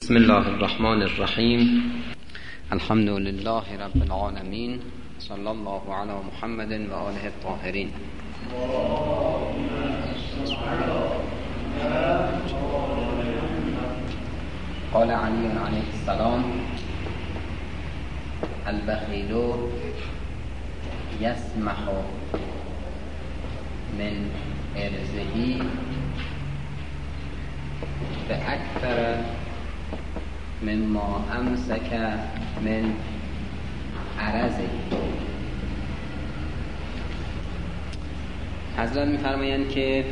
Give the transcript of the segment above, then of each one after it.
بسم الله الرحمن الرحیم. الحمد لله رب العالمین، صلی الله علی محمد و آله الطاهرین. قال علی علیه السلام: البخیل یسمح من ارزه فاکثر مما امسک من عرضه. حضرت می‌فرمایند که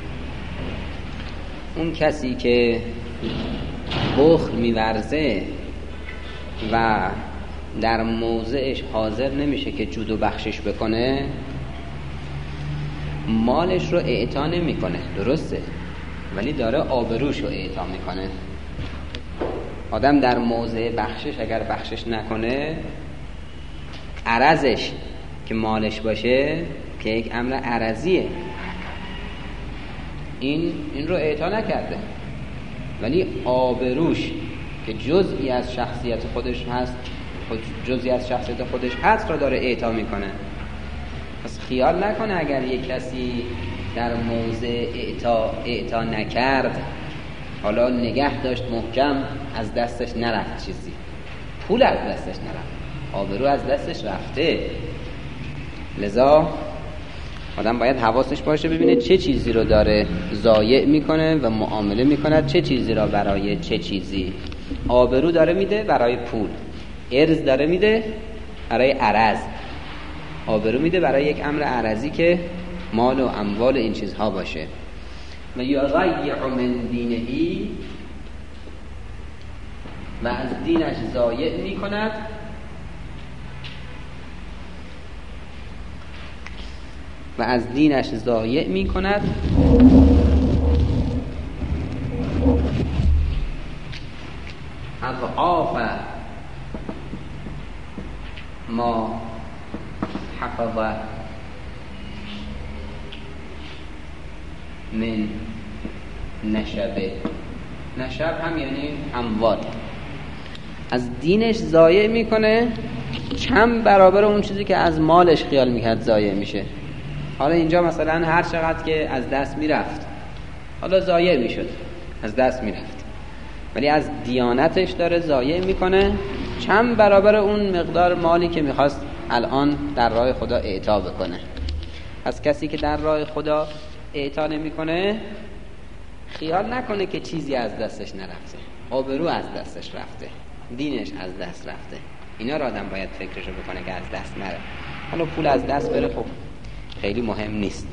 اون کسی که بخل می‌ورزه و در موضعش حاضر نمیشه که جود و بخشش بکنه، مالش رو اعطا نمیکنه، درسته، ولی داره آبروش رو اعطا میکنه. آدم در موضع بخشش اگر بخشش نکنه، عرضش که مالش باشه که یک امر عرضیه، این رو اعطا نکرده، ولی آبروش که جزئی از شخصیت خودش هست، را داره اعطا میکنه. پس خیال نکنه اگر یک کسی در موضع اعطا نکرد، حالا نگه داشت محکم، از دستش نرفت چیزی، پول از دستش نرفت، آبرو از دستش رفته. لذا آدم باید حواسش باشه ببینه چه چیزی رو داره ضایع میکنه و معامله میکنه، چه چیزی را برای چه چیزی. آبرو داره میده برای پول، ارز داره میده برای عرض، آبرو میده برای یک امر عرضی که مال و اموال این چیزها باشه. و یضیع من دینهی، و از دینش ضایع میکند، اضعاف ما حفظ من نشبه. نشب هم یعنی اموال. از دینش ضایع میکنه چند برابر اون چیزی که از مالش خیال میکرد ضایع میشه. حالا اینجا مثلا هر چقدر که از دست میرفت، حالا ضایع میشد، از دست میرفت، ولی از دیانتش داره ضایع میکنه چند برابر اون مقدار مالی که میخواست الان در راه خدا اعطا بکنه. از کسی که در راه خدا اعطا نمیکنه، خیال نکنه که چیزی از دستش نرفته، آبرو از دستش رفته، دینش از دست رفته. اینا را آدم باید فکرشو بکنه که از دست نره. حالا پول از دست بره، خب خیلی مهم نیست.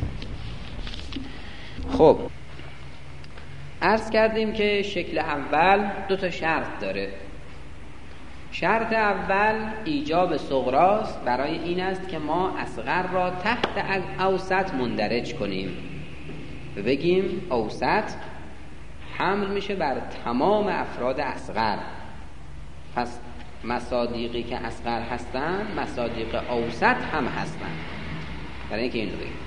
خب عرض کردیم که شکل اول 2 شرط داره. شرط اول ایجاب صغراست، برای این است که ما اصغر را تحت اوسط مندرج کنیم و بگیم اوسط حمل میشه بر تمام افراد اصغر. پس مصادیقی که اصغر هستن مصادیق اوسط هم هستن، برای اینکه اینو بگیم.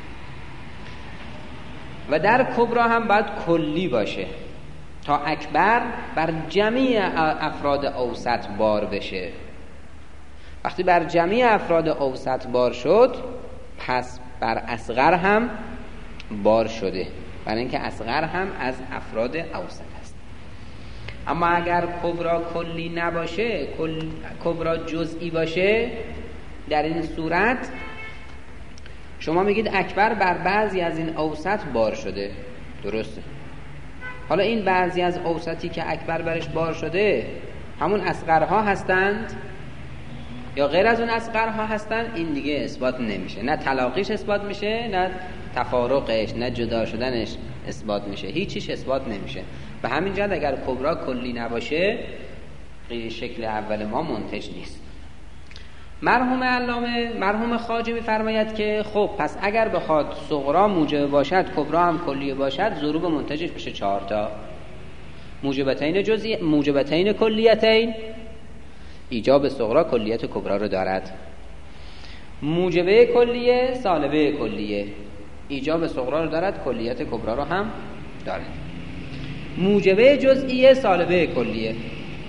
و در کبرا هم باید کلی باشه تا اکبر بر جمعی افراد اوسط بار بشه. وقتی بر جمعی افراد اوسط بار شد، پس بر اصغر هم بار شده، برای اینکه اصغر هم از افراد اوسط هست. اما اگر کبرا کلی نباشه، کبرا جزئی باشه، در این صورت شما میگید اکبر بر بعضی از این اوسط بار شده، درسته. حالا این بعضی از اوسطی که اکبر برش بار شده همون اصغرها هستند یا غیر از اون اصغرها هستند، این دیگه اثبات نمیشه. نه طلاقیش اثبات میشه، نه تفارقش، نه جدا شدنش اثبات میشه، هیچیش اثبات نمیشه. به همین جهت اگر کبرا کلی نباشه، شکل اول ما منتج نیست. مرحوم خواجه می‌فرماید که خب پس اگر بخواد صغرا موجب باشد، کبرا هم کلیه باشد، ضروب منتجش بشه 4 تا. موجبتین جزئی، موجبتین کلیتین، ایجاب صغرا کلیت کبرا رو دارد. موجبه کلیه سالبه کلیه، ایجاب صغرا رو دارد، کلیت کبرا رو هم دارد. موجبه جزئیه سالبه کلیه،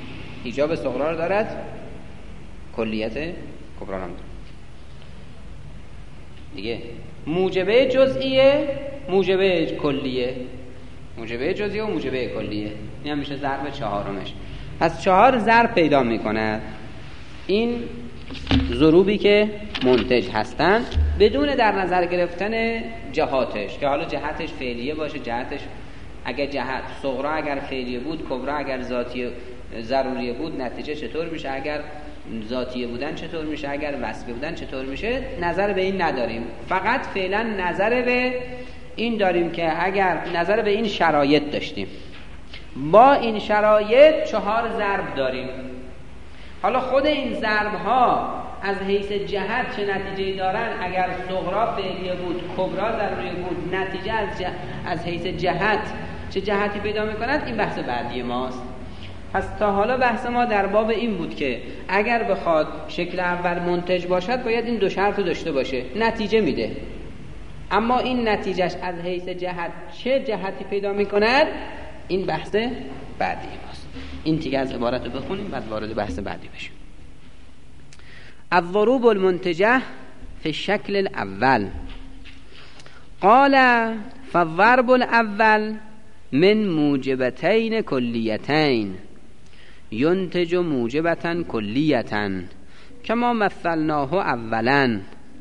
ایجاب صغرا رو دارد، کلیت کبرا هم دارد دیگه. موجبه جزئیه، موجبه کلیه، موجبه جزئیه و موجبه کلیه. این هم میشه ضرب چهارمش. پس 4 ضرب پیدا میکند. این ضروبی که منتج هستن بدون در نظر گرفتن جهاتش، که حالا جهتش فعلیه باشه، جهتش اگر جهت صغرا اگر فعلیه بود، کبرا اگر ذاتی ضروریه بود، نتیجه چطور میشه، اگر ذاتیه بودن چطور میشه، اگر وصفی بودن چطور میشه، نظر به این نداریم. فقط فعلا نظر به این داریم که اگر نظر به این شرایط داشتیم، با این شرایط 4 ضرب داریم. حالا خود این ضرب ها از حیث جهت چه نتیجه دارن؟ اگر صغرا فعلیه بود، کبرا ضروری بود، نتیجه از حیث جهت چه جهتی پیدا میکنند؟ این بحث بعدی ماست. پس تا حالا بحث ما در باب این بود که اگر بخواد شکل اول منتج باشد باید این 2 شرط داشته باشه، نتیجه میده. اما این نتیجهش از حیث جهت چه جهتی پیدا میکند؟ این بحث بعدی ماست. این تیکه از عبارت رو بخونیم بعد وارد بحث بعدی بشیم. الضروب المنتجه فی الشکل الاول. قال فالضرب الاول من موجبتین کلیتین ینتج موجبتا کلیتا کما مثلناه اولا.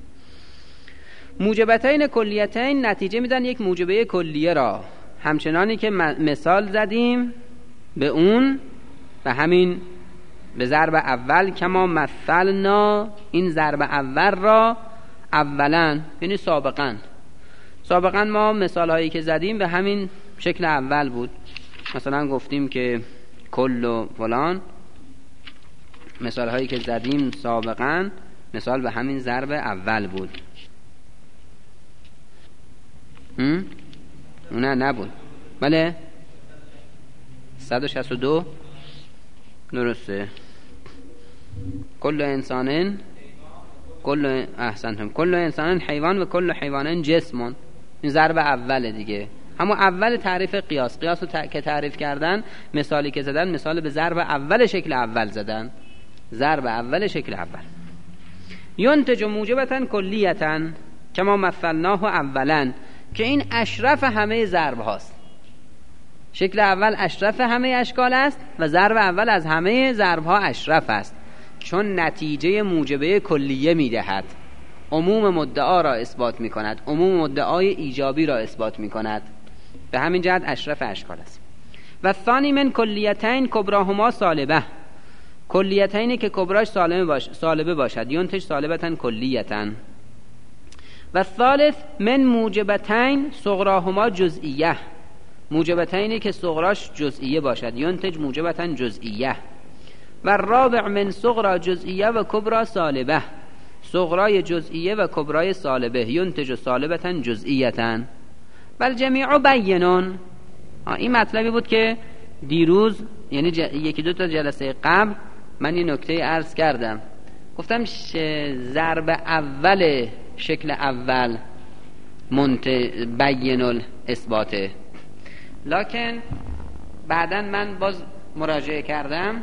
موجبتین کلیتین نتیجه میدن یک موجبه کلیه را، همچنانی که مثال زدیم به اون، به همین به ضرب اول. کما مثلنا، این ضرب اول را اولا یعنی سابقا ما مثال هایی که زدیم به همین شکل اول بود. مثلا گفتیم که کل و فلان، مثال هایی که زدیم سابقا مثال به همین ضرب اول بود. نه نبود، بله 162 درسته. کل انسان کل انسان حیوان و کل حیوان جسمون، این ضرب اوله دیگه. اما اول تعریف قیاس رو که تعریف کردن، مثالی که زدن مثال به ضرب اول شکل اول زدن، ضرب اول شکل اول. ینتج موجبتا کلیتا کما مثلناه اولا، که این اشرف همه ضرب هاست. شکل اول اشرف همه اشکال است و ضرب اول از همه ضرب ها اشرف است، چون نتیجه موجبه کلیه میدهد، عموم مدعا را اثبات میکند، عموم مدعای ایجابی را اثبات میکند. به همین جهت اشرف اشکال است. و ثانی من کلیتین کبراهما سالبه، کلیتینی که کبراش سالبه باشد، ینتج سالبتن کلیتن. و ثالث من موجبتین صغراهما جزئیه، موجبتینی که صغراش جزئیه باشد، ینتج موجبتن جزئیه. و رابع من صغرا جزئیه و کبرا سالبه، صغرای جزئیه و کبرای سالبه، ینتج سالبتن جزئیتن. بل جمیع بینون. این مطلبی بود که دیروز یعنی 1-2 جلسه قبل من این نکته عرض کردم. گفتم ضرب اول شکل اول بین الاثباته، لکن بعداً من باز مراجعه کردم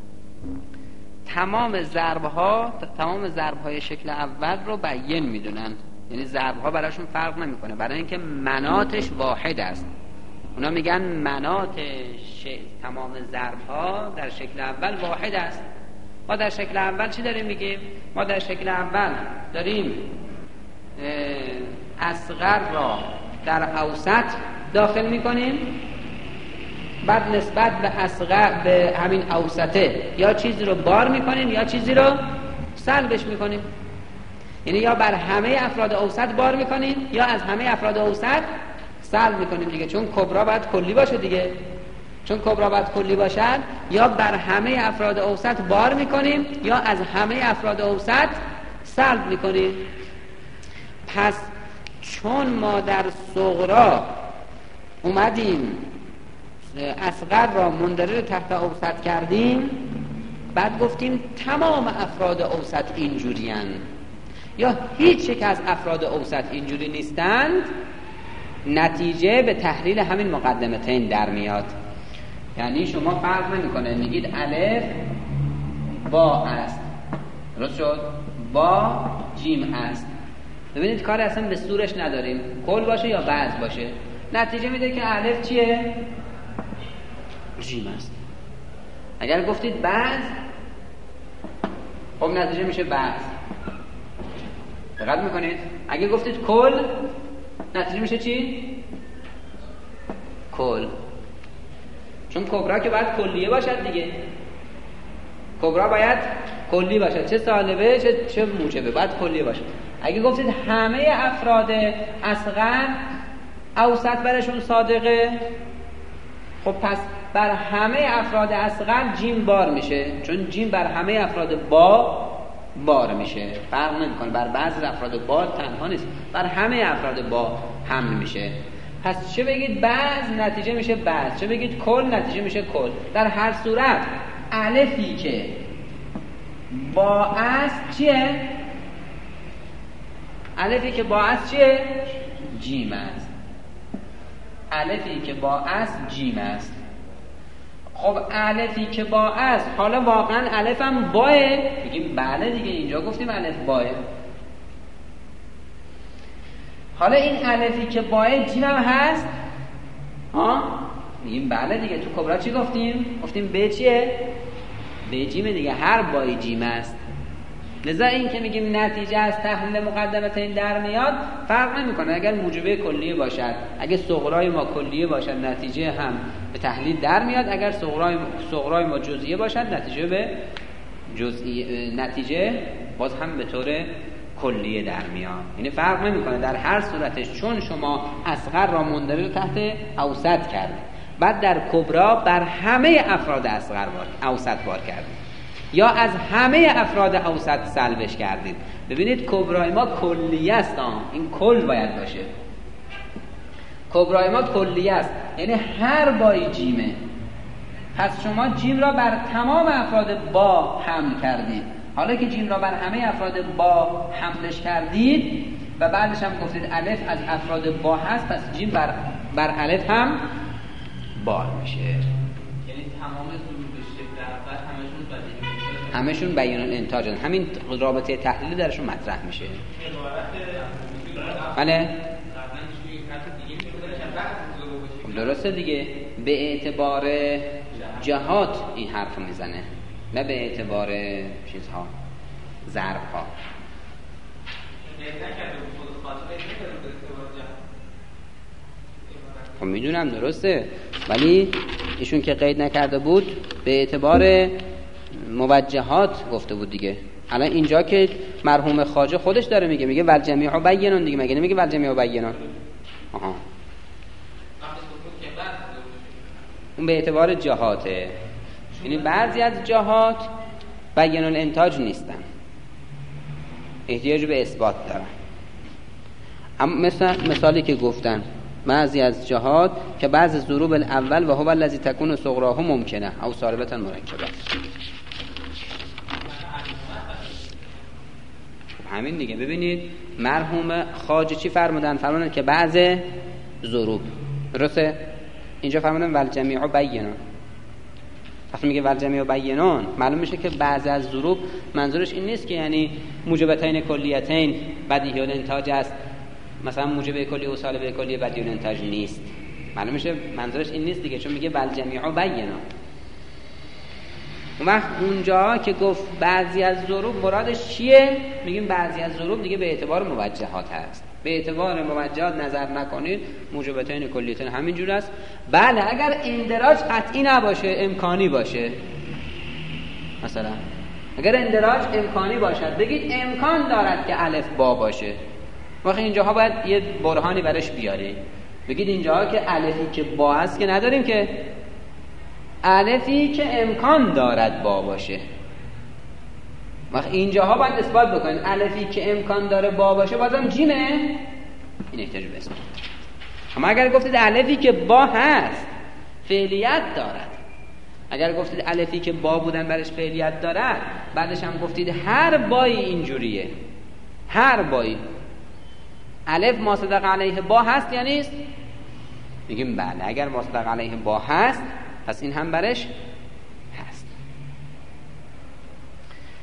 تمام ضرب‌های شکل اول رو بیان میدونن، یعنی ضرب‌ها براشون فرق نمیکنه، برای اینکه مناطش واحد است. اونا میگن مناط تمام ضرب‌ها در شکل اول واحد است. ما در شکل اول چی داریم میگیم؟ ما در شکل اول داریم اصغر را در اوسط داخل میکنیم، بعد نسبت به اصغر به همین اوسطه یا چیزی رو بار میکنیم یا چیزی رو سلبش میکنیم. یعنی یا بر همه افراد اوسط بار میکنیم یا از همه افراد اوسط سلب میکنیم دیگه، چون کبرا باید کلی باشه دیگه. چون کبرا باید کلی باشد، یا بر همه افراد اوسط بار میکنیم یا از همه افراد اوسط سلب میکنیم. پس چون ما در صغرا اومدیم اصغر را مندرج تحت اوسط کردیم، بعد گفتیم تمام افراد اوسط اینجورین یا هیچ یک از افراد اوسط اینجوری نیستند، نتیجه به تحلیل همین مقدمتین در میاد. یعنی شما فرق نمیکنه میگید الف با است. درست شد؟ با جیم است. ببینید کار اصلا به سورش نداریم، کل باشه یا بعض باشه، نتیجه میده که الف چیه؟ جیم است. اگر گفتید بعض، خب نتیجه میشه بعض. دقت میکنید؟ اگه گفتید کل، نتیجه میشه چی؟ کل. چون کبرا که باید کلیه باشد دیگه، کبرا باید کلی باشد، چه سالبه چه موجبه، باید کلیه باشد. اگه گفتید همه افراد اصغر اوسط برشون صادقه، خب پس بر همه افراد اصغر جیم بار میشه، چون جیم بر همه افراد با بار میشه، فرق نمیکنه، بر بعضی افراد با تنها نیست، بر همه افراد با حمل میشه. پس چه بگید بعض نتیجه میشه بعض، چه بگید کل نتیجه میشه کل. در هر صورت الفی که با است چیه؟ الفی که با است چیه؟ جیم است. الفی که با است جیم است. خب الفی که با است، حالا واقعا الف هم باه؟ بگیم بله دیگه، اینجا گفتیم الف باه. حالا این الفی که باه جیم هم هست؟ میگیم بله دیگه. تو کبرا چی گفتیم؟ گفتیم به چیه؟ به جیمه دیگه، هر بای جیم است. لذا این که میگیم نتیجه از تحلیل مقدمتین در میاد، فرق نمیکنه اگر موجبه کلیه باشد، اگر صغرای ما کلیه باشد نتیجه هم به تحلیل در میاد، اگر صغرای ما جزئیه باشد نتیجه به نتیجه باز هم به طور کلیه در میاد. یعنی فرق نمیکنه در هر صورتش، چون شما اصغر را مندرج تحت اوسط کردید، بعد در کبرا بر همه افراد اصغر اوسط بار کردید، یا از همه افراد اوسط سلبش کردید. ببینید کبرای ما کلیه است، این کل باید باشه. کبرای ما کلیه است، یعنی هر بای جیمه. پس شما جیم را بر تمام افراد با حمل کردید. حالا که جیم را بر همه افراد با حملش کردید و بعدش هم گفتید الف از افراد با هست، پس جیم بر الف هم با میشه. یعنی تمام ضروب شکل اول همشون بیان الانتاجن. همین رابطه تحلیلی درشون مطرح میشه. بله درسته دیگه، به اعتبار جهات این حرف میزنه، نه به اعتبار چیزها، ضربها. خب میدونم درسته، ولی ایشون که قید نکرده بود به اعتبار موجهات گفته بود دیگه. الان اینجا که مرحوم خواجه خودش داره میگه والجمیع بینون دیگه، مگه نمیگه والجمیع بینون؟ آها، اون به اعتبار جهاته، یعنی بعضی از جهات بیان الانتاج نیستن، احتیاج به اثبات دارن. اما مثالی که گفتن بعضی از جهات که بعض ضروب الاول و هو الذی تکون صغراه ممکنه او صاربتا مرکبه. همین دیگه. ببینید مرحوم خواجه چی فرمودن که بعض ضروب، درسته؟ اینجا فرمودن والجمیع بینون. وقتی میگه والجمیع بینون معلوم میشه که بعض از ضروب منظورش این نیست که یعنی موجبتین کلیتین بدیهی الانتاج است، مثلا موجب کلی و سالب کلی بدیهی الانتاج نیست. معلوم میشه منظورش این نیست دیگه، چون میگه والجمیع بینون. اون وقت اونجا که گفت بعضی از ضروب مرادش چیه؟ میگیم بعضی از ضروب دیگه به اعتبار موجهات هست. به اعتبار موجهات نظر نکنید، موجبتین کلیتین همینجور است. بله اگر اندراج قطعی نباشه، امکانی باشه، مثلا اگر اندراج امکانی باشد، بگید امکان دارد که الف با باشه، وقت اینجاها باید یه برهانی برش بیاری. بگید اینجاها که الفی که با هست که نداریم، که الفی که امکان دارد با باشه. وقت اینجاها باید اثبات بکنید الفی که امکان داره با باشه بازم جیمه، این احتیاج به اثبات. اما اگر گفتید الفی که با هست فعلیت دارد، اگر گفتید الفی که با بودن برش فعلیت دارد، بعدش هم گفتید هر بایی اینجوریه، هر بایی الف مصدق علیه با هست یا نیست؟ میگیم بله اگر مصدق علیه با هست پس این هم برش هست.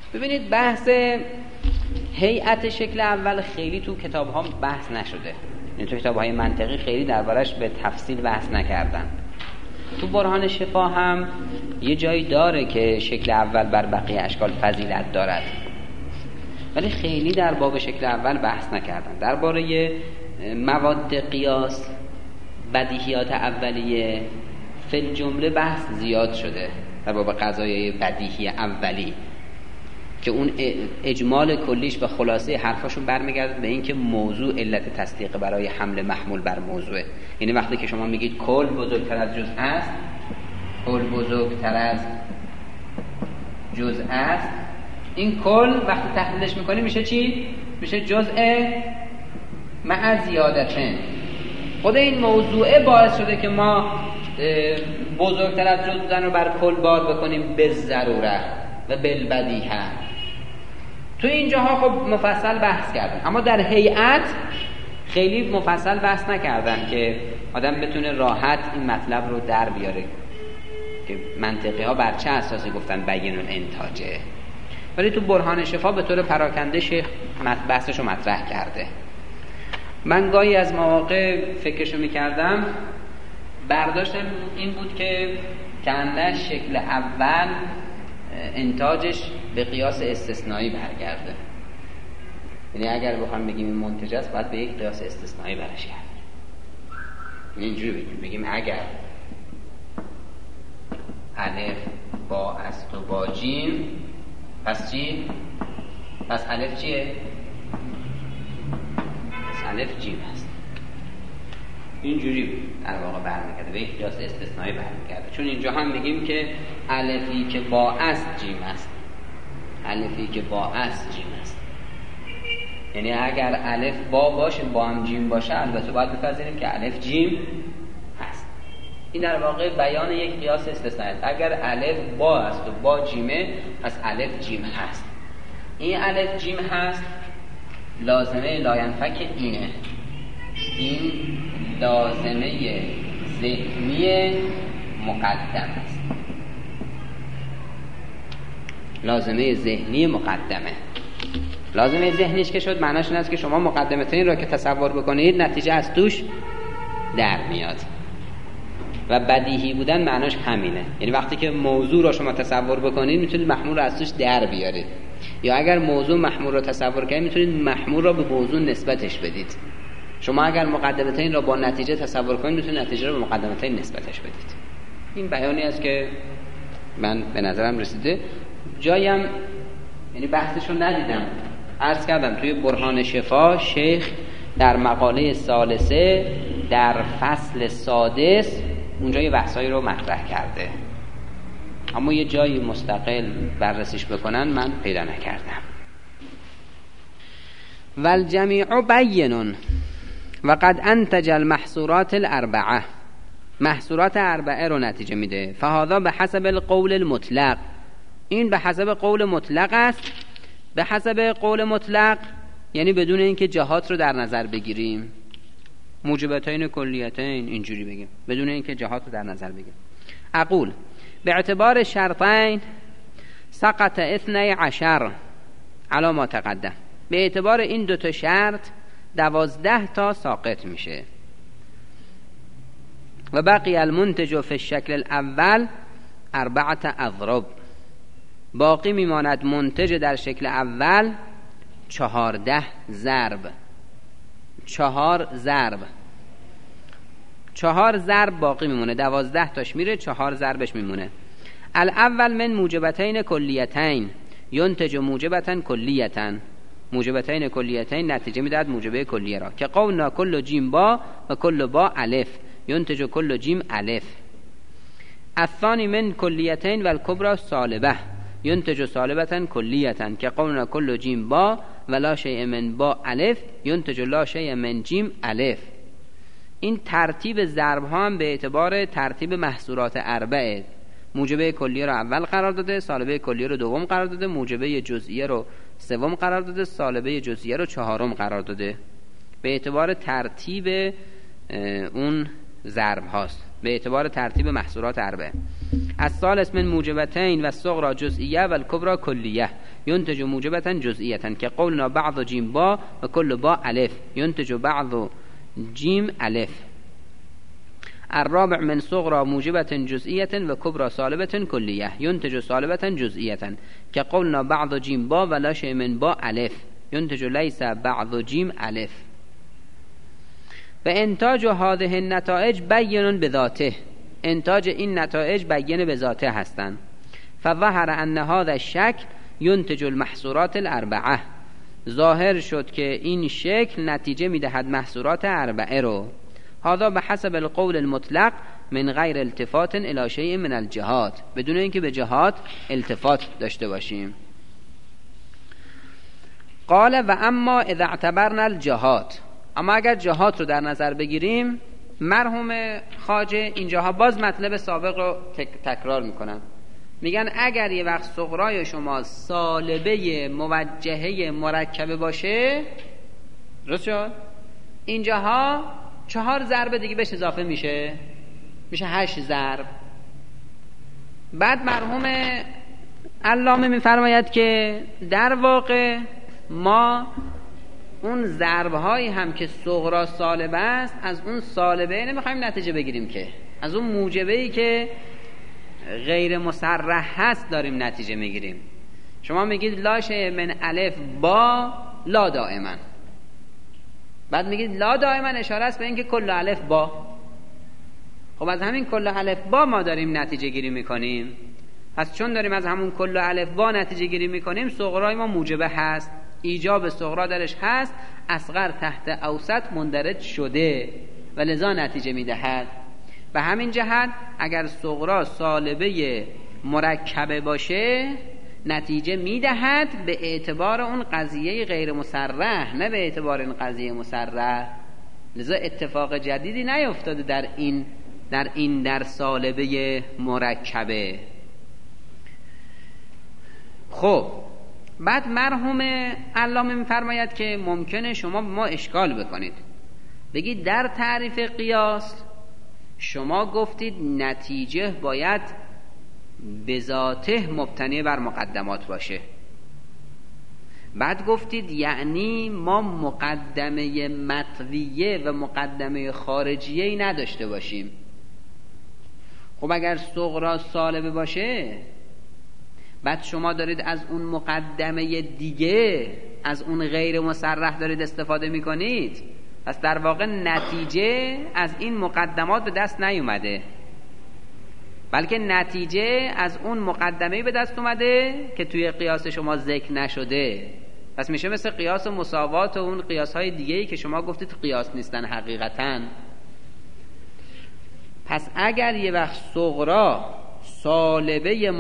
ببینید بحث هیئت شکل اول خیلی تو کتاب ها بحث نشده، یعنی تو کتاب های منطقی خیلی دربارش به تفصیل بحث نکردن. تو برهان شفا هم یه جایی داره که شکل اول بر بقیه اشکال فضیلت دارد، ولی خیلی در باب شکل اول بحث نکردن. درباره مواد قیاس، بدیهیات اولیه، فی الجمله بحث زیاد شده در باب قضایای بدیهی اولی که اون اجمال کلیش به خلاصه حرفاشون برمیگرده به این که موضوع علت تصدیق برای حمل محمول بر موضوعه. یعنی وقتی که شما میگید کل بزرگتر از جزء است، کل بزرگتر از جزء است، این کل وقتی تحلیلش میکنی میشه چی؟ میشه جزء مع زیادتن. خود این موضوعه باعث شده که ما بزرگتر از جزء بودن رو بر کل بار بکنیم به ضروره و بالبدیهه. تو اینجاها خب مفصل بحث کردن، اما در هیئت خیلی مفصل بحث نکردن که آدم بتونه راحت این مطلب رو در بیاره که منطقی ها بر چه اساسی گفتن بیان الانتاجه. ولی تو برهان شفا به طور پراکنده شیخ بحثش رو مطرح کرده. من گاهی از مواقع فکرشو میکردم، برداشتم این بود که کنده شکل اول انتاجش به قیاس استثنایی برگرده. یعنی اگر بخوام بگیم این منتج است باید به یک قیاس استثنایی برش کرد. اینجوری بگیم اگر الف با است و با جیم پس چی؟ پس الف چیه؟ پس الف جیم است. اینجوری در واقع برمیگرده به یک قیاس استثنایی برمیگرده. چون اینجا هم میگیم که الفی که با است جیم است، الفی که با است جیم است. یعنی اگر الف با باشه با هم جیم باشه البته باید بپذیریم که الف جیم هست. این در واقع بیان یک قیاس استثنایی است. اگر الف با است و با جیمه پس الف جیم هست. این الف جیم هست لازمه لاینفک اینه، این لازمه ذهنی مقدم است. لازمه ذهنی مقدمه. لازمه ذهنیش که شد معناش این است که شما مقدمتین را که تصور بکنید نتیجه از توش در میاد. و بدیهی بودن معناش همینه، یعنی وقتی که موضوع را شما تصور بکنید میتونید محمول را از توش در بیارید، یا اگر موضوع محمول را تصور کنید میتونید محمول را به موضوع نسبتش بدید. شما اگر مقدمتین را با نتیجه تصور کنید میتونید نتیجه را به مقدمتین نسبتش بدید. این بیانی است که من به نظرم رسیده. جایم یعنی بحثشو ندیدم، عرض کردم توی برهان شفا شیخ در مقاله ثالثه در فصل سادس اونجا یه بحثایی رو مطرح کرده، اما یه جایی مستقل بررسیش بکنن من پیدا نکردم. والجمیع بین و قد انتج المحصورات الاربعه، محصورات اربعه رو نتیجه میده. فهذا به حسب القول المطلق، این به حسب قول مطلق است. به حسب قول مطلق یعنی بدون اینکه جهات رو در نظر بگیریم، موجبتین کلیتین اینجوری بگیم، بدون اینکه جهات رو در نظر بگیریم. اقول به اعتبار شرطین سقط 12 علی ما تقدم، به اعتبار این دوتا شرط 12 تا ساقط میشه. و بقی المنتج فی الشکل الاول 4 اضرب، باقی میماند منتج در شکل اول 14 ضرب. 4 ضرب باقی میمونه، 12 تاش میره، 4 ضربش میمونه. الاول من موجبتین کلیتین ینتج موجبتن کلیتن، موجبتین کلیتین نتیجه میدهد موجبه کلیه را، که قولنا کل جیم با و کل با الف ینتج کل جیم الف. الثانی من کلیتین و الکبرى سالبه ینتج سالبتن کلیتن، که قولنا کل جیم با و لا شیء من با الف ینتج لا شیء من جیم الف. این ترتیب ضرب ها هم به اعتبار ترتیب محصورات اربعه، موجبه کلیه رو اول قرار داده، سالبه کلیه رو دوم قرار داده، موجبه جزئیه رو سوم قرار داده، سالبه جزئیه رو چهارم قرار داده. به اعتبار ترتیب اون ضرب هاست، به اعتبار ترتیب محصورات اربعه. الثالث من موجبتين والصغرى جزئیه والکبرى کلیه ينتج موجبة جزئیه که قولنا بعض جیم با و کل با الف ينتج بعض جیم الف. الرابع من صغرى موجبة جزئية وكبرى صالبة كلية ينتج صالبة جزئية كقولنا بعض جيم با ولا شيء من با ألف ينتج ليس بعض جيم ألف. فإنتاج هذه النتائج بين بذاته انتاج این نتایج بیان به ذاته هستند. فظهر ان هذا الشكل ينتج المحصورات الاربعه ظاهر شد که این شکل نتیجه میدهد محصورات اربعه رو. هذا بحسب القول المطلق من غیر التفات الى شيء من الجهات بدون اینکه به جهات التفات داشته باشیم. قال و اما اذا اعتبرنا الجهات اما اگر جهات رو در نظر بگیریم مرحوم خواجه اینجاها باز مطلب سابق رو تکرار میکنن. میگن اگر یه وقت صغرای شما سالبه موجهه مرکبه باشه درست شد اینجاها 4 ضرب دیگه بهش اضافه میشه 8 ضرب. بعد مرحوم علامه میفرماید که در واقع ما اون ضربهایی هم که صغرا سالبه است از اون سالبه نمیخوایم نتیجه بگیریم که از اون موجبه‌ای که غیر مصرح هست داریم نتیجه میگیریم. شما میگید لا شیء من الف با لا دائما بعد میگید لا دائما اشاره است به اینکه کل الف با. خب از همین کل الف با ما داریم نتیجه گیری میکنیم. پس چون داریم از همون کل الف با نتیجه گیری میکنیم صغرای ما موجبه هست ایجاب صغرا درش هست اصغر تحت اوسط مندرج شده و لذا نتیجه میدهد. به همین جهت اگر صغرا سالبه مرکبه باشه نتیجه میدهد به اعتبار اون قضیه غیر مصرح نه به اعتبار این قضیه مصرح. لذا اتفاق جدیدی نیفتاده در سالبه مرکبه. خب بعد مرحوم علامه میفرماید که ممکنه شما ما اشکال بکنید بگید در تعریف قیاس شما گفتید نتیجه باید به ذاته مبتنی بر مقدمات باشه. بعد گفتید یعنی ما مقدمه مطویه و مقدمه خارجیه نداشته باشیم. خب اگر صغرا سالبه باشه بعد شما دارید از اون مقدمه دیگه از اون غیر مصرح دارید استفاده میکنید پس در واقع نتیجه از این مقدمات به دست نیومده بلکه نتیجه از اون مقدمه به دست اومده که توی قیاس شما ذکر نشده. پس میشه مثل قیاس مساوات و اون قیاس های دیگه‌ای که شما گفتید قیاس نیستن حقیقتاً. پس اگر یه وقت صغرا سالبه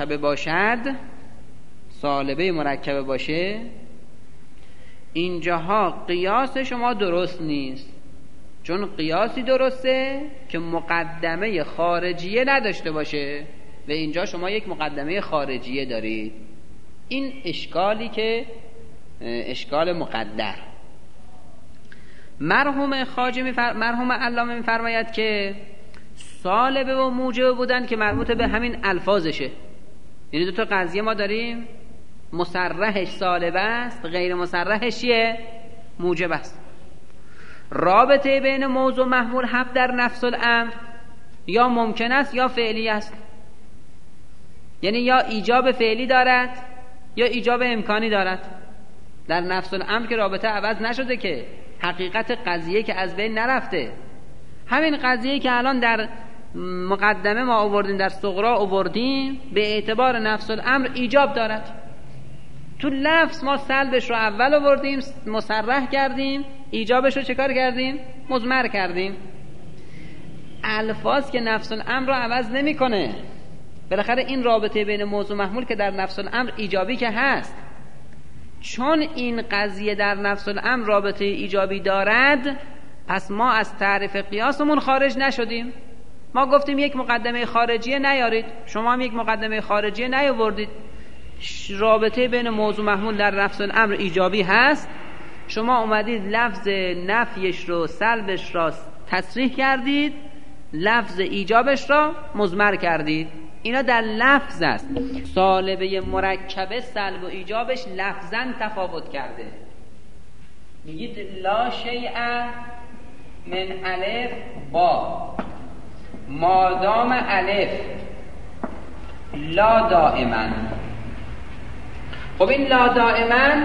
مرکبه باشه اینجاها قیاس شما درست نیست چون قیاسی درسته که مقدمه خارجیه نداشته باشه و اینجا شما یک مقدمه خارجیه دارید. این اشکالی که اشکال مقدر. مرحوم علامه میفرماید که سالبه و موجبه بودن که مربوط به همین الفاظشه. یعنی دو تا قضیه ما داریم مصرحش سالبه است غیر مصرحش چیه؟ موجب است. رابطه بین موضوع محمول هم در نفس الامر یا ممکن است یا فعلی است. یعنی یا ایجاب فعلی دارد یا ایجاب امکانی دارد. در نفس الامر که رابطه عوض نشده که حقیقت قضیه که از بین نرفته. همین قضیه که الان در مقدمه ما آوردیم در صغرا آوردیم به اعتبار نفس الامر ایجاب دارد. تو لفظ ما سلبش رو اول آوردیم مصرح کردیم ایجابش رو چکار کردیم؟ مضمر کردیم. الفاظ که نفس الامر رو عوض نمی کنه. بالاخره این رابطه بین موضوع محمول که در نفس الامر ایجابی که هست چون این قضیه در نفس الامر رابطه ایجابی دارد پس ما از تعریف قیاسمون خارج نشدیم. ما گفتیم یک مقدمه خارجیه نیارید شما هم یک مقدمه خارجیه نیاوردید. رابطه بین موضوع محمول در نفس الامر ایجابی هست شما اومدید لفظ نفیش رو سلبش را تصریح کردید لفظ ایجابش را مضمر کردید. اینا در لفظ است. سالبه مرکبه سلب و ایجابش لفظاً تفاوت کرده. میگید لا شیء من الف با، مادام الف لا دائما. خب این لا دائما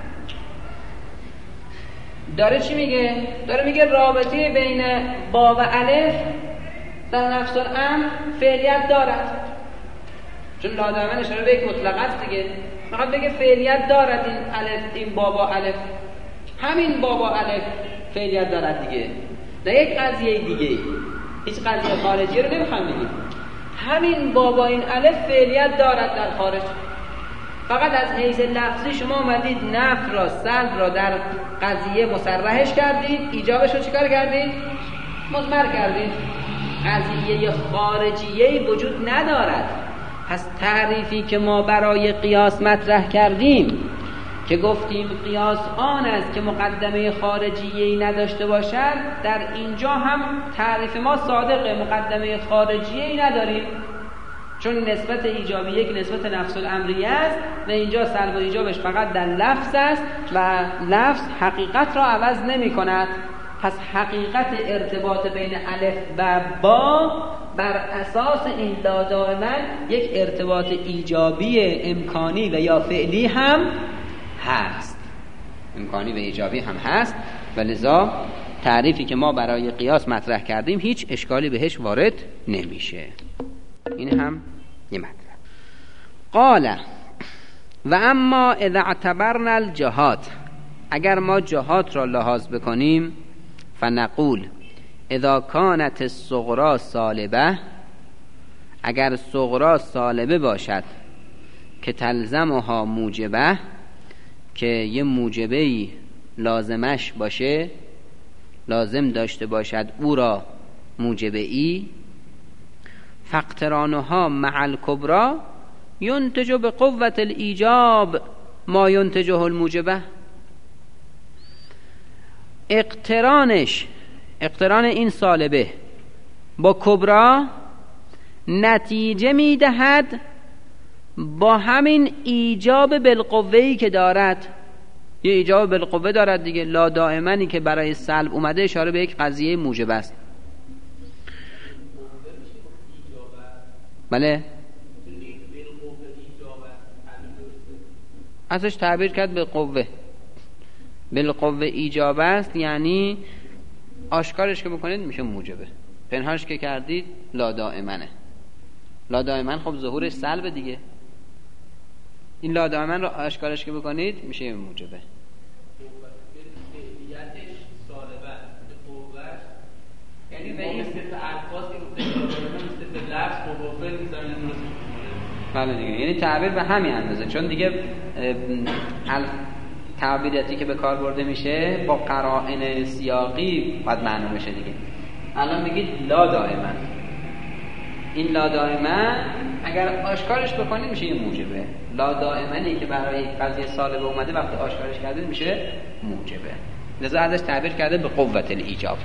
داره چی میگه؟ داره میگه رابطه بین با و الف در نفس الامر فعلیت دارد، چون لا دائما اشاره به یک مطلق است دیگه. میخواد بگه فعلیت دارد این الف، این با الف، همین با الف فعلیت دارد دیگه، نه یک قضیه دیگه، هیچ قضیه خارجی رو نمیخوام بگیم. همین با این الف فعلیت دارد در خارج. فقط از حیث لفظی شما اومدید نفی را، سلب را در قضیه مصرحش کردید، ایجابش رو چیکار کردید؟ مضمر کردید. قضیه خارجیه وجود ندارد. پس تعریفی که ما برای قیاس مطرح کردیم که گفتیم قیاس آن است که مقدمه خارجیه‌ای نداشته باشد، در اینجا هم تعریف ما صادقه، مقدمه خارجیه‌ای نداریم، چون نسبت ایجابی یک نسبت نفس الامریه است و اینجا سلب و ایجابش فقط در لفظ است و لفظ حقیقت را عوض نمی کند. پس حقیقت ارتباط بین الف و با بر اساس این لا دائما یک ارتباط ایجابی امکانی و یا فعلی هم هست، امکانی و ایجابی هم هست و لذا تعریفی که ما برای قیاس مطرح کردیم هیچ اشکالی بهش وارد نمیشه. این هم یه مطلب. قال و اما اذا اعتبرنا الجهات، اگر ما جهات را لحاظ بکنیم، فنقول اذا كانت الصغرى سالبه، اگر صغرا سالبه باشد که تلزمها موجبه، که یه موجبه‌ای لازمش باشه، لازم داشته باشد او را موجبه‌ای، فاقترانها مع الکبرى ينتج بقوة الایجاب ما ينتجه الموجبه. اقتران این سالبه با کبرا نتیجه میدهد با همین ایجاب بالقوه‌ای که دارد. یه ایجاب بالقوه دارد دیگه، لا دائمانی که برای سلب اومده اشاره به یک قضیه موجب است. بله ازش تعبیر کرد به قوه، بالقوه ایجاب است، یعنی آشکارش که بکنید میشه موجبه، پنهانش که کردید لا دائمنه. لا دائمن خب ظهورش سلب دیگه، این لا دائمن رو آشکارش که بکنید میشه موجبه. یعنی به این صفت الفاظ که صفت لفظ مبافل میذارن. بله دیگه، یعنی تعبیر به همین اندازه، چون دیگه تعبیراتی که به کار برده میشه با قرائن سیاقی باید معلوم بشه دیگه. الان میگید لا دائما، این لا دائما اگر آشکارش بکنید میشه یه موجبه. لا دائمنی که برای یک قضیه سالبه اومده وقتی آشکارش کردید میشه موجبه، لذا ازش تعبیر کرده به قوت الایجاب.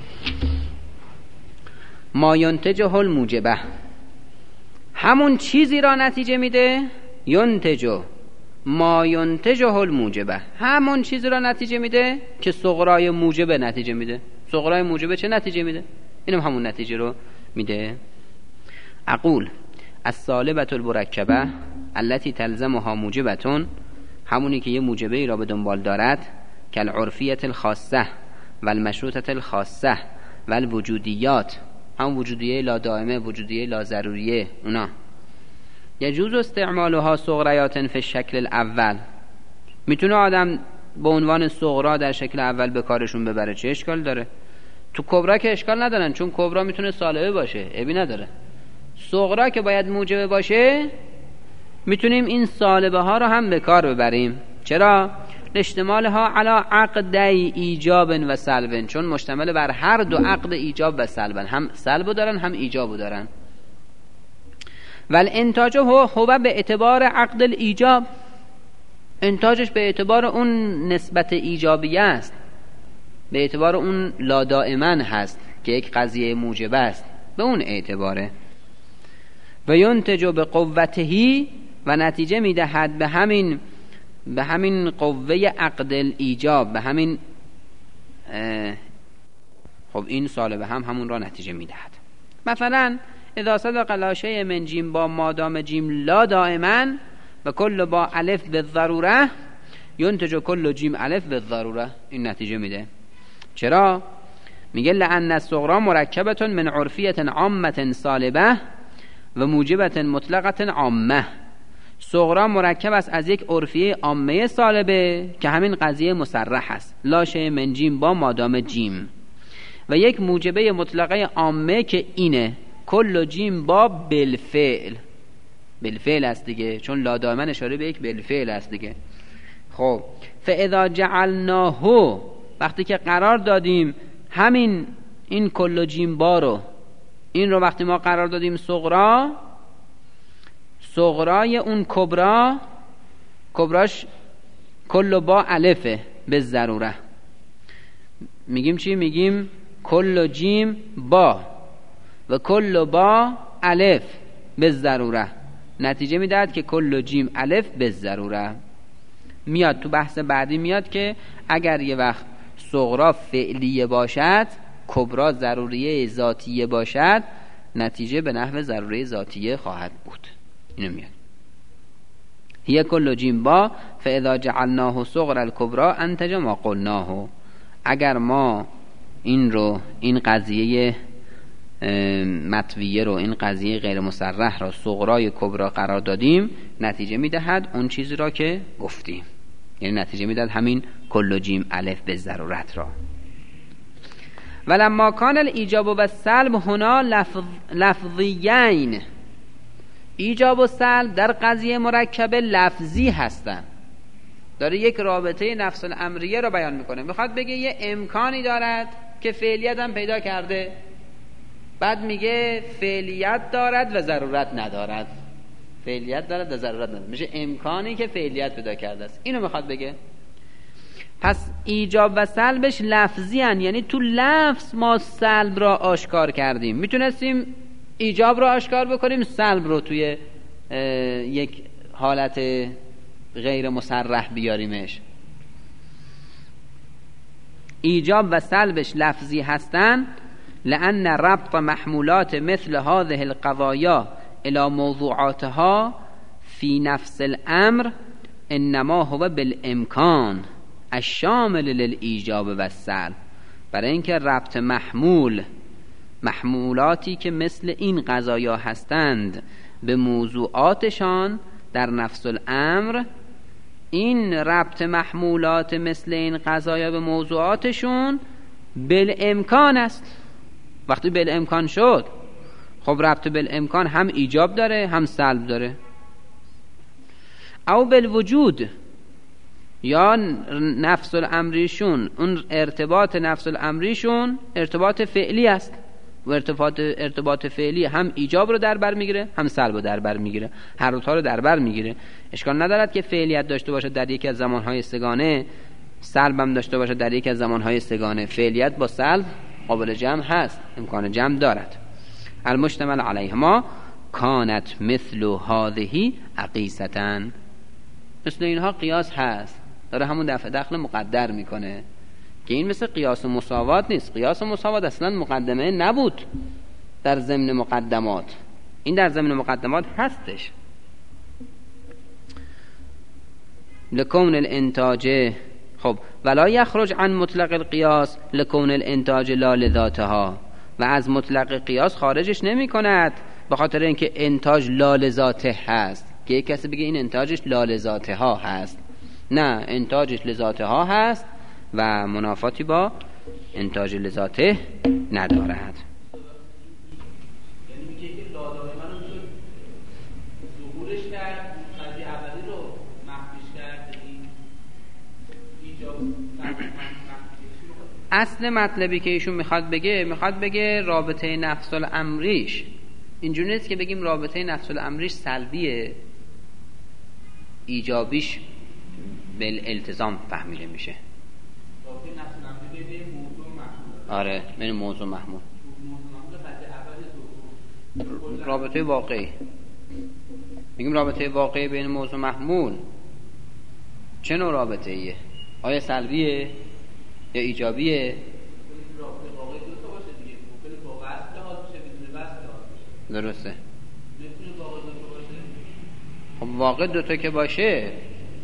ما ینتجه الموجبه، همون چیزی را نتیجه میده. ینتجه ما ینتجه الموجبه، همون چیزی را نتیجه میده که صغرای موجبه نتیجه میده. صغرای موجبه چه نتیجه میده؟ اینم همون نتیجه رو میده. اقول السالبه المرکبه التي تلزمها موجبه، همونی که یه موجبه ای را به دنبال دارد، کالعرفیه الخاصه و المشروطه الخاصه و الوجودیات، هم وجودیه لا دائمه، وجودیه لا ضروریه، اونا یجوز استعمالها صغریات فی الشکل الاول، میتونه آدم به عنوان صغرا در شکل اول به کارشون ببره، چه اشکال داره؟ تو کبرا که اشکال ندارن، چون کبرا میتونه سالبه باشه، عیبی نداره. صغرا که باید موجبه باشه میتونیم این سالبه ها رو هم به کار ببریم. چرا؟ اشتمالها علی عقد ایجاب و سلب، چون مشتمل بر هر دو عقد ایجاب و سلب، هم سلب دارن هم ایجاب دارن. والانتاج هو به اعتبار عقد الایجاب، انتاجش به اعتبار اون نسبت ایجابیه است، به اعتبار اون لا دائما هست که یک قضیه موجبه است، به اون اعتباره. و ینتج به قوتهی و نتیجه میدهد به همین قوه عقد ایجاب، به همین خب این سالبه همون را نتیجه میدهد. مثلا اذا صدق لا شیء من جیم با مادام جیم لا دائما و کل با الف بالضروره ینتج کل جیم الف بالضروره، این نتیجه میده. چرا؟ میگه لأن الصغرى مرکبه من عرفیه عامه سالبه و موجبه مطلقه عامه. صغرا مرکب است از یک عرفیه عامه سالبه که همین قضیه مصرح است، لا شیء من جیم با مادام جیم، و یک موجبه مطلقه عامه که اینه کل جیم با بالفعل. بالفعل است دیگه، چون لا دائما اشاره به یک بالفعل است دیگه. خب فاذا جعلناه، وقتی که قرار دادیم همین این کل جیم با رو، این رو وقتی ما قرار دادیم صغرای اون کبراش کل با الفه به ضروره. میگیم چی؟ میگیم کل جیم با و کل با الف به ضروره، نتیجه میدهد که کل جیم الف به ضروره. میاد تو بحث بعدی میاد که اگر یه وقت صغرا فعلیه باشد، کبرا ضروریه ذاتیه باشد، نتیجه به نحو ضروریه ذاتیه خواهد بود. اینو میاد هی کل جیم با فاذا جعلناه صغر الکبرا انتج ما قلناه. اگر ما این قضیه مطویه رو، این قضیه غیر مصرح را صغرای کبرا قرار دادیم، نتیجه میدهد اون چیزی را که گفتیم، یعنی نتیجه میدهد همین کل جیم الف به ضرورت را. ولما کان الایجاب و السلب هنا لفظیین، ایجاب و سلب در قضیه مرکبه لفظی هستند. داره یک رابطه نفس الامریه رو بیان میکنه، میخواد بگه یه امکانی دارد که فعلیت هم پیدا کرده، بعد میگه فعلیت دارد و ضرورت ندارد. فعلیت دارد و ضرورت ندارد میشه امکانی که فعلیت پیدا کرده است، اینو میخواد بگه. پس ایجاب و سلبش لفظی هن، یعنی تو لفظ ما سلب را آشکار کردیم. میتونستیم ایجاب را آشکار بکنیم، سلب رو توی یک حالت غیر مصرح بیاریمش. ایجاب و سلبش لفظی هستن لأن ربط محمولات مثل هذه القضايا الى موضوعاتها في نفس الامر انما هو بالامکان الشامل للایجاب و السلب. برای اینکه ربط محمولاتی که مثل این قضایا هستند به موضوعاتشان در نفس الامر، این ربط محمولات مثل این قضایا به موضوعاتشون بالامکان است. وقتی بالامکان شد، خب ربط بالامکان هم ایجاب داره هم سلب داره. او بالوجود، یا نفس الامریشون، اون ارتباط نفس الامریشون ارتباط فعلی است و ارتباط فعلی هم ایجاب رو در بر میگیره هم سلب رو در بر میگیره، هر دوتا رو در بر میگیره. اشکال ندارد که فعلیت داشته باشه در یکی از زمانهای سگانه، سلب هم داشته باشه در یکی از زمانهای سگانه. فعلیت با سلب قابل جمع هست، امکان جمع دارد. المشتمل علیهما کانت مثل هذه عقیستن، مثل اینها قیاس هست. داره همون دخل مقدر میکنه که این مثل قیاس مساوات نیست. قیاس مساوات اصلا مقدمه نبود در ضمن مقدمات، این در ضمن مقدمات هستش. لکون الانتاج، خب ولا یخرج عن مطلق القیاس لکون الانتاج لا لذاتها، و از مطلق قیاس خارجش نمی کند به خاطر اینکه انتاج لا لذاته هست، که یک کسی بگه این انتاجش لا لذاته ها هست. نه، انتاجش لذاته ها هست و منافاتی با انتاج لذاته ندارد. یعنی میگه که لا دائما رو شد ظهورش کرد، قضیه اولی رو مخفیش کرد. اصل مطلبی که ایشون میخواد بگه رابطه نفس الامریش اینجوری نیست که بگیم رابطه نفس الامریش سلبیه، ایجابیش بالالتزام فهمیده میشه. رابطه نفس الامری بین موضوع و محمول. آره، بین موضوع و محمول. موضوع محمول قضیه اولی ظهور. رابطه واقعی. میگیم رابطه واقعی بین موضوع محمول چه نوع رابطه ایه؟ آیا سلبیه یا ایجابیه؟ رابطه واقعی دو تا باشه دیگه، ممکنه با وصل لحاظ بشه، بدون وصل لحاظ بشه. درسته. میتونه واقع دو تا باشه؟ خب واقع دو تا که باشه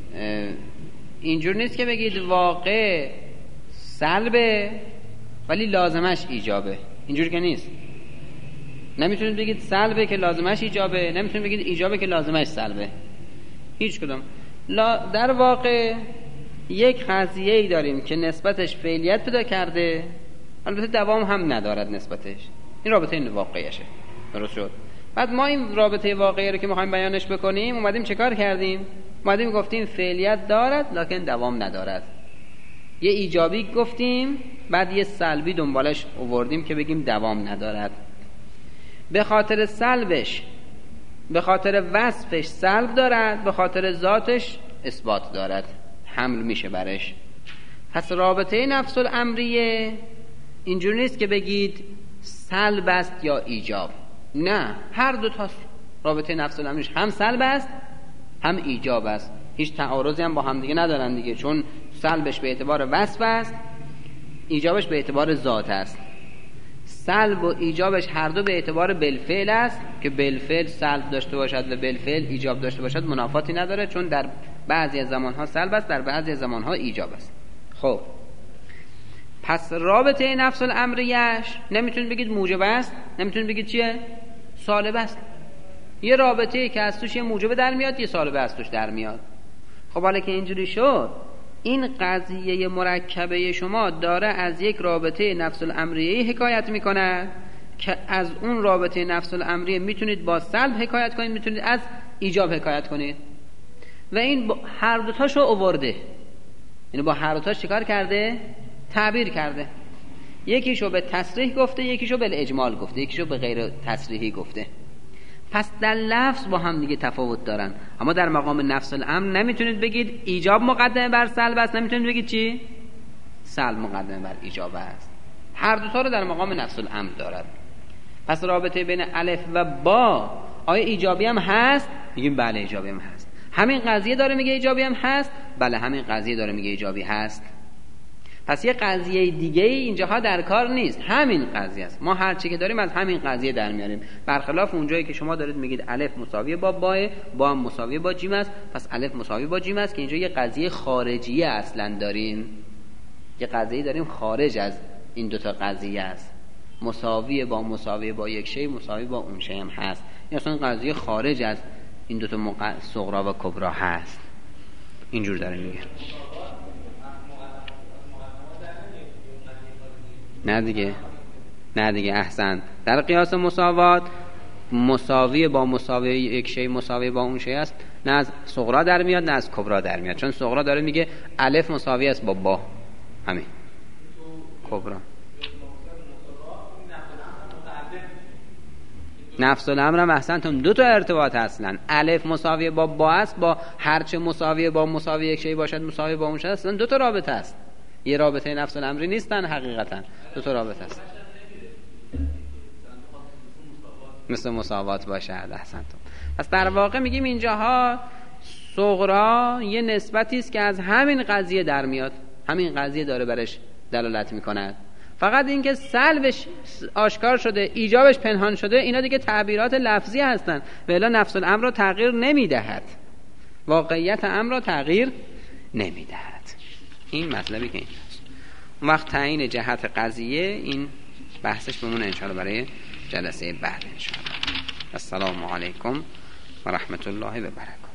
اینجور نیست که بگید واقع سلبه ولی لازمش ایجابه، اینجور که نیست. نمیتونید بگید سلبه که لازمش ایجابه، نمیتونید بگید ایجابه که لازمش سلبه، هیچ کدوم. در واقع یک قضیه‌ای داریم که نسبتش فعلیت پیدا کرده، البته دوام هم ندارد نسبتش، این رابطه واقعیشه. درست شد؟ بعد ما این رابطه واقعی رو که می‌خوایم بیانش بکنیم اومدیم چه کار کردیم؟ اومدیم گفتیم فعلیت دارد لکن دوام ندارد. یه ایجابی گفتیم بعد یه سلبی دنبالش آوردیم که بگیم دوام ندارد. به خاطر سلبش، به خاطر وصفش سلب دارد، به خاطر ذاتش اثبات دارد، حمل میشه برش. پس رابطه نفس الامریه اینجور نیست که بگید سلب است یا ایجاب، نه، هر دو تا رابطه نفس الامریش هم سلب است هم ایجاب است، هیچ تعارضی هم با هم دیگه ندارن دیگه، چون سلبش به اعتبار وصف است، ایجابش به اعتبار ذات است. سلب و ایجابش هر دو به اعتبار بالفعل است که بالفعل سلب داشته باشد و بالفعل ایجاب داشته باشد منافاتی نداره، چون در بعضی از زمانها سلب است، در بعضی از زمانها ایجاب است. خب پس رابطه نفس الامریش نمیتونید بگید موجب است، نمیتونید بگید چیه؟ سالب است. یه رابطه‌ای که از توش یه موجب در میاد، یه سالب از توش در میاد. خب حالا که اینجوری شد، این قضیه مرکبه شما داره از یک رابطه نفس الامریه حکایت میکنه که از اون رابطه نفس الامریه میتونید با سلب حکایت کنید، میتونید از ایجاب حکایت کنید، و این هر دوتاشو آورده، یعنی با هر دوتاش چیکار کرده؟ تعبیر کرده. یکیشو به تصریح گفته، یکیشو به اجمال گفته، یکیشو به غیر تصریحی گفته. پس در لفظ با هم دیگه تفاوت دارن، اما در مقام نفس الامر نمیتونید بگید ایجاب مقدمه بر سلب است، نمیتونید بگید چی؟ سلب مقدمه بر ایجاب است. هر دو تا رو در مقام نفس الامر دارد. پس رابطه بین الف و با آیا ایجابی هم هست؟ میگیم بله ایجابی هم هست. همین قضیه داره میگه ایجابی هم هست؟ بله همین قضیه داره میگه ایجابی هست. پس یه قضیه دیگه اینجاها در کار نیست، همین قضیه است. ما هر چی که داریم از همین قضیه در میاریم، برخلاف اونجایی که شما دارید میگید الف مساوی با باه، با هم مساوی با جیم است، پس الف مساوی با جیم است، که اینجا یه قضیه خارجیه اصلا داریم، یه قضیه داریم خارج از این دوتا قضیه است. مساوی با یک شی مساوی با اون شی هم هست، این اصلا قضیه خارج از این دوتا صغرا و کبرا هست. اینجور داره میگه. نه دیگه احسن. در قیاس مساوات مساوی با مساوی یک شی مساوی با اون شی است، نه از صغرا در میاد نه از کبرا در میاد، چون صغرا داره میگه الف مساوی است با همین کبرا. نفس الامر هم احسنتون دو تا ارتباط اصلا، الف مساوی با است، با هرچه مساوی با مساوی یک شی باشد مساوی با اون شی اصلا دو تا رابطه است، یه رابطه نفس الامری نیستن، حقیقتا دو تا رابطه است. مثل مساوات باشه. احسنتون. پس در واقع میگیم اینجاها صغرا یه نسبتی است که از همین قضیه در میاد، همین قضیه داره برش دلالت میکند، فقط اینکه سلبش آشکار شده ایجابش پنهان شده، اینا دیگه تعبیرات لفظی هستن، و الا نفس الامر را تغییر نمیدهد، واقعیت امر را تغییر نمیدهد. این مطلبی که اینجاست. اون وقت تعیین جهت قضیه این بحثش بمونه انشاءالله برای جلسه بعد انشاءالله. السلام علیکم و رحمت الله و برکاته.